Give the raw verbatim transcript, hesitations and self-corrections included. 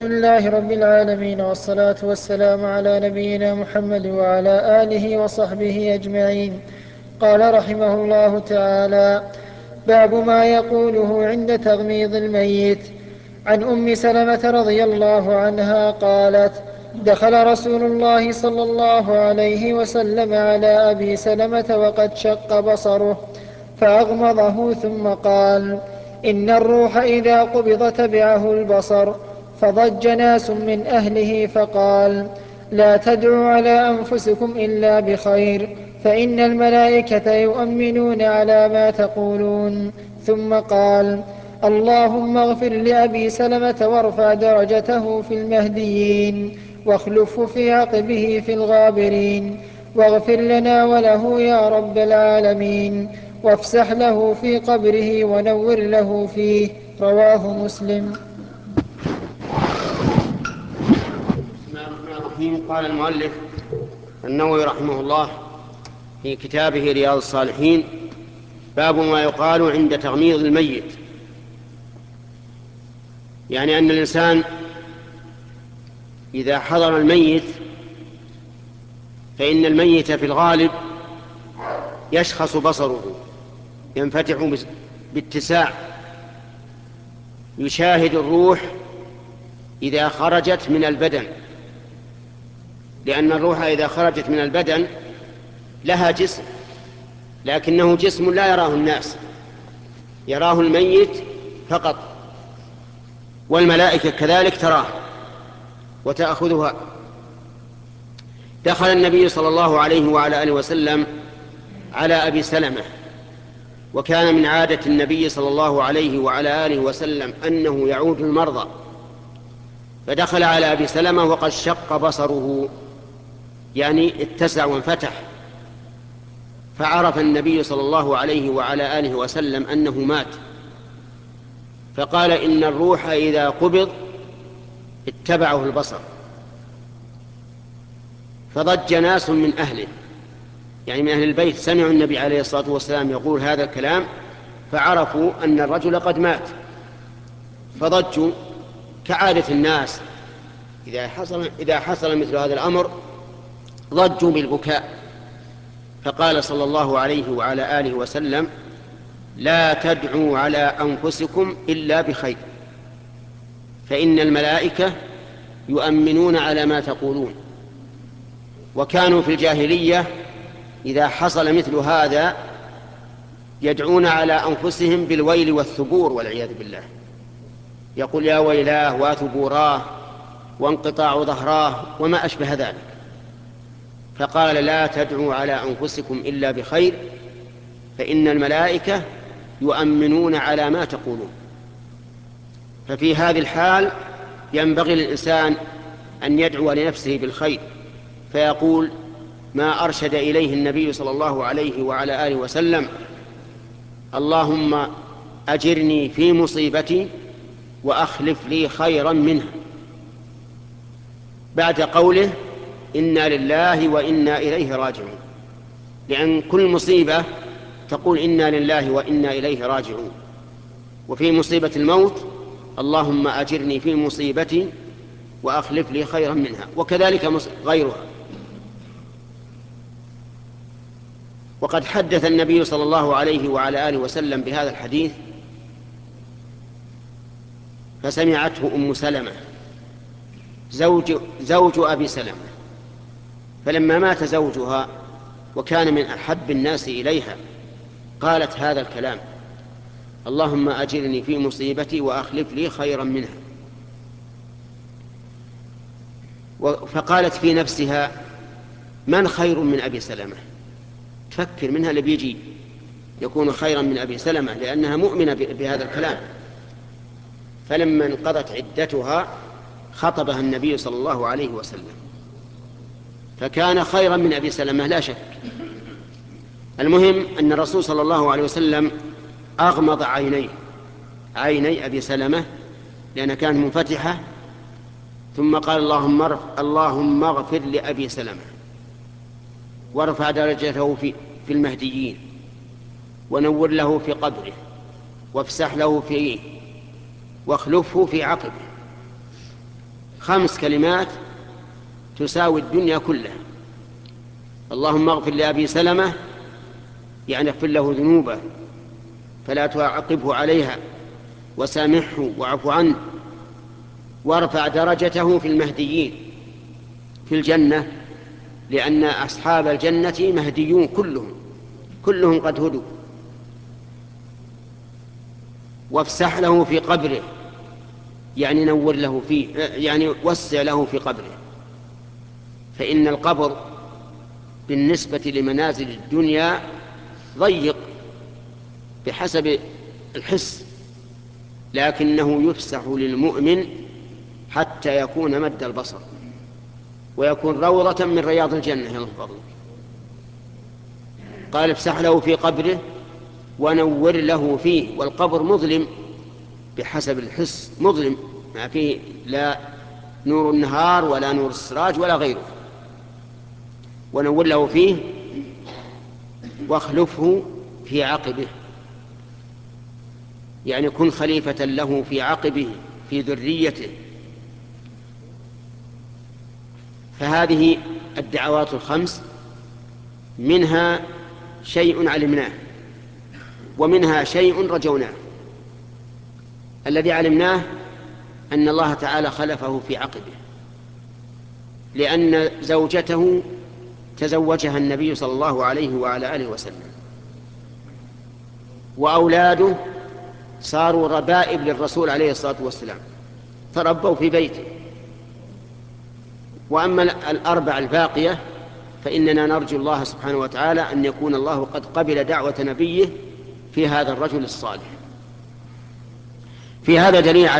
الحمد لله رب العالمين، والصلاة والسلام على نبينا محمد وعلى آله وصحبه أجمعين. قال رحمه الله تعالى: باب ما يقوله عند تغميض الميت. عن أم سلمة رضي الله عنها قالت: دخل رسول الله صلى الله عليه وسلم على أبي سلمة وقد شق بصره فأغمضه ثم قال: إن الروح إذا قبض تبعه البصر. فضج ناس من أهله فقال: لا تدعوا على أنفسكم إلا بخير، فإن الملائكة يؤمنون على ما تقولون. ثم قال: اللهم اغفر لأبي سلمة وارفع درجته في المهديين، واخلفه في عقبه في الغابرين، واغفر لنا وله يا رب العالمين، وافسح له في قبره ونور له فيه. رواه مسلم. بسم الله الرحمن الرحيم. قال المؤلف النووي رحمه الله في كتابه رياض الصالحين: باب ما يقال عند تغميض الميت. يعني أن الإنسان إذا حضر الميت فإن الميت في الغالب يشخص بصره، ينفتح باتساع، يشاهد الروح إذا خرجت من البدن، لأن الروح إذا خرجت من البدن لها جسم، لكنه جسم لا يراه الناس، يراه الميت فقط، والملائكة كذلك تراه وتأخذها. دخل النبي صلى الله عليه وعلى آله وسلم على أبي سلمة، وكان من عادة النبي صلى الله عليه وعلى آله وسلم أنه يعود المرضى، فدخل على أبي سلمة وقد شق بصره، يعني اتسع وانفتح، فعرف النبي صلى الله عليه وعلى آله وسلم أنه مات، فقال: إن الروح إذا قبض اتبعه البصر. فضج ناس من أهله، يعني من أهل البيت، سمعوا النبي عليه الصلاة والسلام يقول هذا الكلام، فعرفوا أن الرجل قد مات، فضجوا كعادة الناس إذا حصل, إذا حصل مثل هذا الأمر ضجوا بالبكاء. فقال صلى الله عليه وعلى آله وسلم: لا تدعوا على أنفسكم إلا بخير، فإن الملائكة يؤمنون على ما تقولون. وكانوا في الجاهلية إذا حصل مثل هذا يدعون على أنفسهم بالويل والثبور والعياذ بالله، يقول: يا ويلاه وثبوراه وانقطاع ظهراه وما أشبه ذلك. فقال: لا تدعوا على أنفسكم إلا بخير، فإن الملائكة يؤمنون على ما تقولون. ففي هذه الحال ينبغي للإنسان أن يدعو لنفسه بالخير، فيقول ما أرشد إليه النبي صلى الله عليه وعلى آله وسلم: اللهم أجرني في مصيبتي وأخلف لي خيرا منها، بعد قوله إنا لله وإنا إليه راجعون، لأن كل مصيبة تقول إنا لله وإنا إليه راجعون. وفي مصيبة الموت: اللهم أجرني في مصيبتي وأخلف لي خيرا منها، وكذلك غيرها. وقد حدث النبي صلى الله عليه وعلى آله وسلم بهذا الحديث فسمعته أم سلمة زوج, زوج أبي سلمة، فلما مات زوجها وكان من أحب الناس إليها قالت هذا الكلام: اللهم أجرني في مصيبتي وأخلف لي خيرا منها. فقالت في نفسها: من خير من أبي سلمة؟ تفكر منها اللي بيجي يكون خيرا من أبي سلمة، لأنها مؤمنة بهذا الكلام. فلما انقضت عدتها خطبها النبي صلى الله عليه وسلم، فكان خيرا من أبي سلمة لا شك. المهم أن الرسول صلى الله عليه وسلم أغمض عينيه، عيني أبي سلمة، لأنها كانت منفتحة، ثم قال: اللهم, اللهم اغفر لأبي سلمة وارفع درجته في, في المهديين، ونور له في قبره، وافسح له فيه، واخلفه في عقبه. خمس كلمات تساوي الدنيا كلها. اللهم اغفر لأبي سلمة، يعني اغفر له ذنوبه فلا تعاقبه عليها، وسامحه واعف عنه، وارفع درجته في المهديين في الجنة، لأن أصحاب الجنة مهديون كلهم كلهم قد هدوا. وافسح له في قبره، يعني نور له فيه، يعني وسع له في قبره، فإن القبر بالنسبة لمنازل الدنيا ضيق بحسب الحس، لكنه يفسح للمؤمن حتى يكون مد البصر ويكون روضة من رياض الجنة. يا فضلك، قال افسح له في قبره ونور له فيه، والقبر مظلم بحسب الحس، مظلم ما فيه لا نور النهار ولا نور السراج ولا غيره. ونور له فيه واخلفه في عقبه، يعني كن خليفة له في عقبه في ذريته. فهذه الدعوات الخمس منها شيء علمناه ومنها شيء رجوناه. الذي علمناه أن الله تعالى خلفه في عقبه، لأن زوجته تزوجها النبي صلى الله عليه وعلى آله وسلم، وأولاده صاروا ربائب للرسول عليه الصلاة والسلام، تربوا في بيته. وأما الأربع الباقية فإننا نرجو الله سبحانه وتعالى أن يكون الله قد قبل دعوة نبيه في هذا الرجل الصالح. في هذا دليل